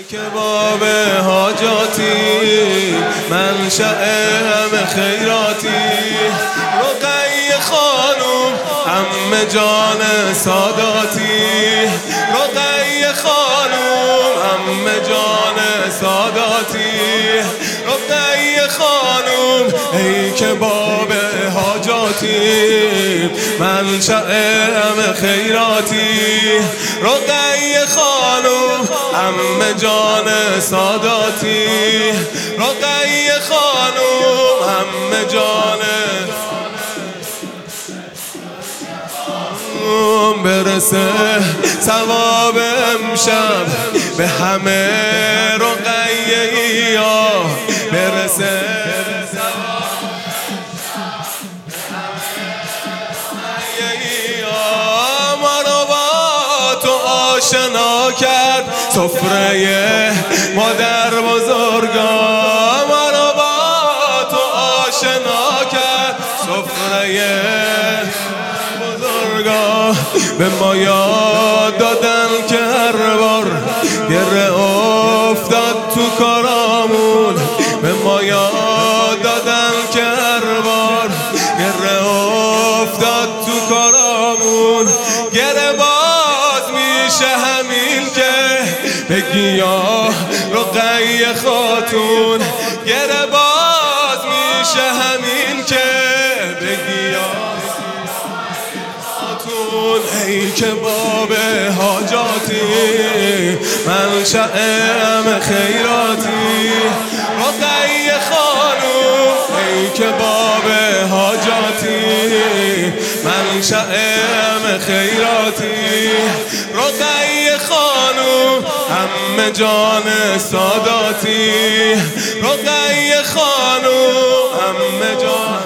که باب حاجاتی، منشأ همه خیراتی. رقیه خانوم عمه جان ساداتی، رقیه خانوم عمه جان ساداتی. رقیه خانوم ای که باب حاجاتی، منشأ همه خیراتی. رقیه خانوم عمه جان ساداتی، رقیه خانوم عمه جان برسه ثواب امشب به همه رقیه ها، برسه ما رو با تو آشنا کرد سفره مادر بزرگا، ما رو با تو آشنا کرد سفره بزرگا. به ما یاد دادن که هر بار گره افتاد تو کارامون، به ما یاد دادن که هر بار گره افتاد تو کارامون. گره باز میشه همین که بگی یا رقیه خاتون، گره باز میشه همین که بگی یا ای که باب حاجاتی، منشأ همه خیراتی. رقیه خانوم ای که باب حاجاتی، منشأ همه خیراتی. رقیه خانوم عمه جان ساداتی، رقیه خانوم عمه جان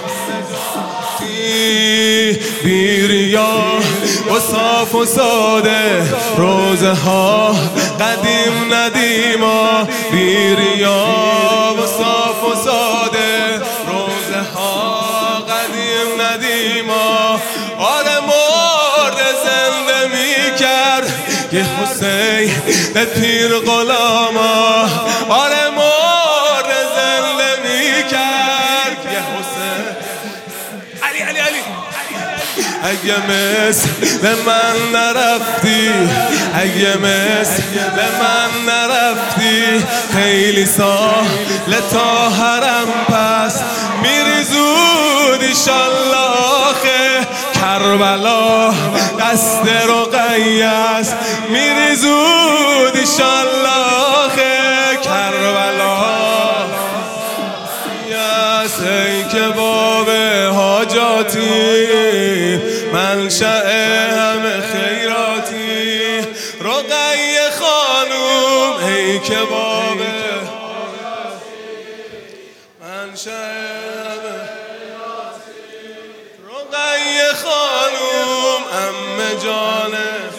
بیریا و صاف و ساده، روزه ها قدیم ندیما. بیریا و صاف و ساده، روزه ها قدیم ندیما. آره مرد زنده می کرد یه حسین به پیر غلاما، آره مرد زنده می کرد یه حسین. علی علی علی اگه مثل من نرفتی، اگه مثل من نرفتی، خیلی سال تا حرم پس میری زود ایشالله. آخه کربلا قصد رقیه است، میری زود ایشالله. آخه کربلا ای که باب حاجاتی، منشأ همه خیراتی. رقیه خانوم ای که باب منشأ همه رقیه خانوم عمه جان،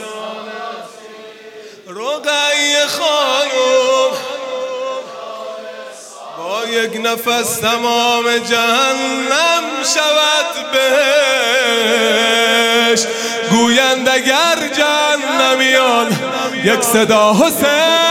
رقیه خانوم با یک نفس تمام جهنم شود بهش. گویند اگر جهنمیان یک صدا حسین